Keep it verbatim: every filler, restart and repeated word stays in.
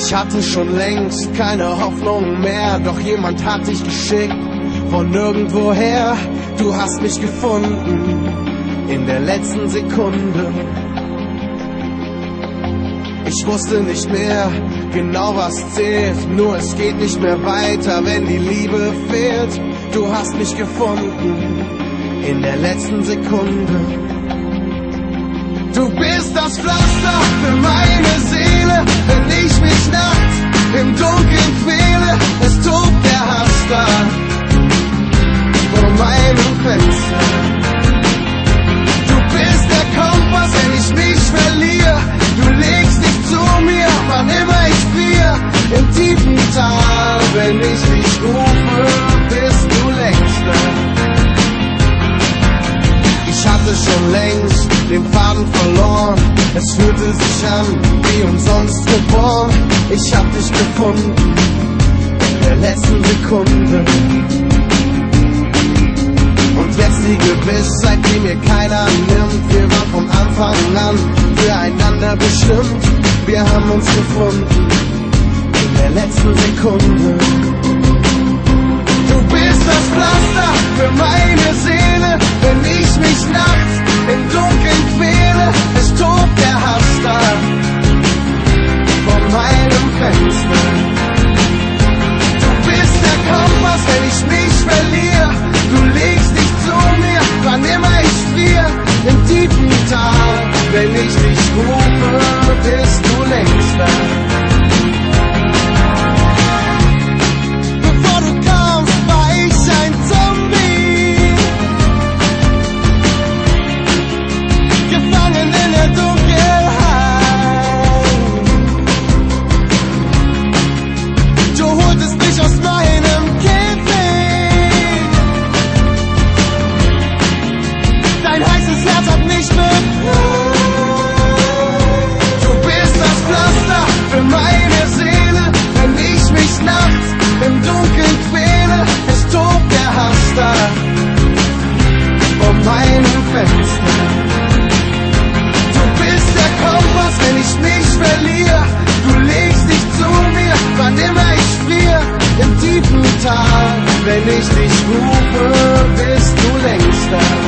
Ich hatte schon längst keine Hoffnung mehr, doch jemand hat dich geschickt von nirgendwoher. Du hast mich gefunden in der letzten Sekunde. Ich wusste nicht mehr genau, was zählt, nur es geht nicht mehr weiter, wenn die Liebe fehlt. Du hast mich gefunden in der letzten Sekunde. Du bist das Pflaster für meine Seele, wenn ich mich nachts im Dunkeln quäle. Es tobt der Hass da vor meinem Fenster. Du bist der Kompass, wenn ich mich verliere. Du legst dich zu mir, wann immer ich friere. Im tiefen Tal, wenn ich dich rufe, bist du längst da. Ich hatte schon längst den Faden verloren. Es fühlte sich an wie umsonst geboren. Ich hab dich gefunden in der letzten Sekunde. Und jetzt die Gewissheit, die mir keiner nimmt. Wir waren von Anfang an füreinander bestimmt. Wir haben uns gefunden in der letzten Sekunde. Du bist das Pflaster für meine Seele, wenn ich mich nachts im Dunkeln quäle. Es tobt der Hass da vor meinem Fenster. Du bist der Kompass, wenn ich mich verliere. Du legst dich zu mir, wann immer ich friere. Im tiefen Tal, wenn ich dich rufe, bist du längst da. Du bist der Kompass, wenn ich mich verliere. Du legst dich zu mir, wann immer ich friere. Im tiefen Tal, wenn ich dich rufe, bist du längst da.